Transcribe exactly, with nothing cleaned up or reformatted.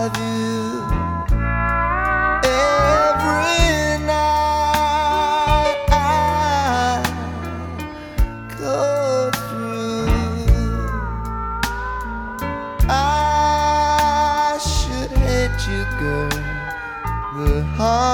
of you every night I go through. I should hate you, girl, but how